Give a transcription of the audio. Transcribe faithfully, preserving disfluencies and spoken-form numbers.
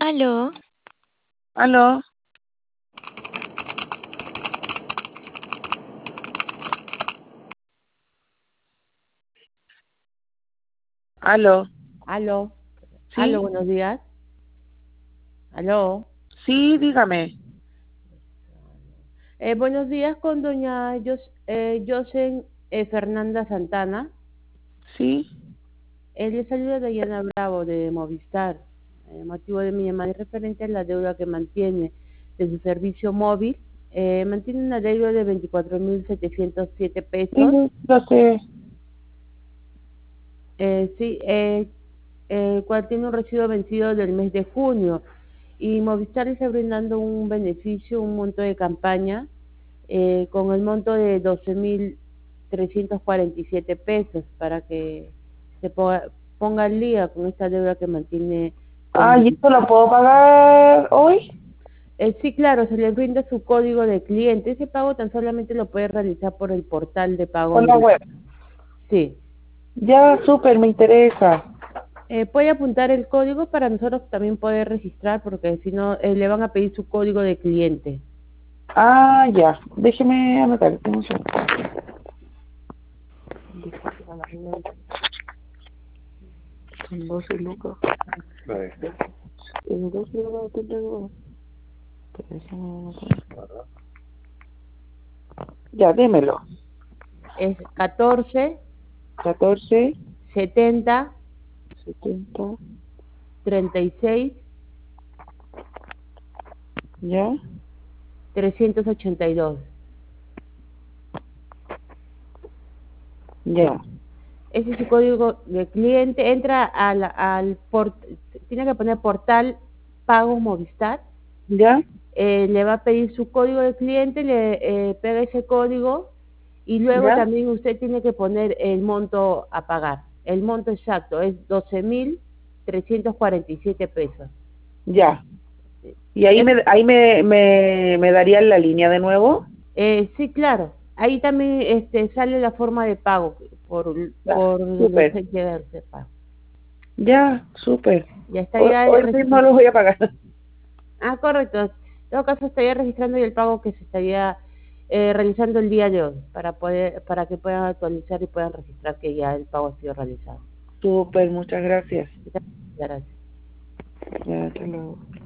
Aló, Aló, aló, Aló, aló, sí, buenos días. Aló, sí, dígame, eh, buenos días con doña Yos, eh, Yosen eh, Fernanda Santana. sí, Eh, le saluda Dayana Bravo de Movistar. El motivo de mi llamada es referente a la deuda que mantiene de su servicio móvil. Eh, mantiene una deuda de veinticuatro mil setecientos siete sí, pesos. lo sé. Eh, sí, eh, el cual tiene un recibo vencido del mes de junio. Y Movistar está brindando un beneficio, un monto de campaña eh, con el monto de doce mil trescientos cuarenta y siete pesos para que se ponga, ponga al día con esta deuda que mantiene con Ah, ¿y esto Movistar. lo puedo pagar hoy? Eh, sí, claro, se le brinda su código de cliente. Ese pago tan solamente lo puede realizar por el portal de pago Por la en web. sí. Ya, súper, me interesa. Eh, puede apuntar el código para nosotros también poder registrar, porque si no, eh, le van a pedir su código de cliente. Ah, ya, déjeme anotar, un segundo. Son doce lucas. En doce lucas te tengo. Pero déjame anotar. Ya, démelo. Es catorce, Catorce, setenta, setenta, treinta y seis, ya, trescientos ochenta y dos. ya, Ese es su código de cliente. Entra al, al port, tiene que poner portal Pago Movistar. ya, Eh, le va a pedir su código de cliente, le eh, pega ese código y luego ya, también usted tiene que poner el monto a pagar. El monto exacto es doce mil trescientos cuarenta y siete pesos. ya. Y ahí Es, me, ahí me, me, me darían la línea de nuevo. eh, sí, claro. Ahí también este, sale la forma de pago por, Ya, por donde súper. usted quiera hacer pago. Ya, súper. Ya Hoy, estaría hoy mismo registrando. los voy a pagar. Ah, correcto. En todo caso estaría registrando y el pago que se estaría eh, realizando el día de hoy para poder para que puedan actualizar y puedan registrar que ya el pago ha sido realizado. Súper, muchas gracias. Gracias. Ya, hasta luego.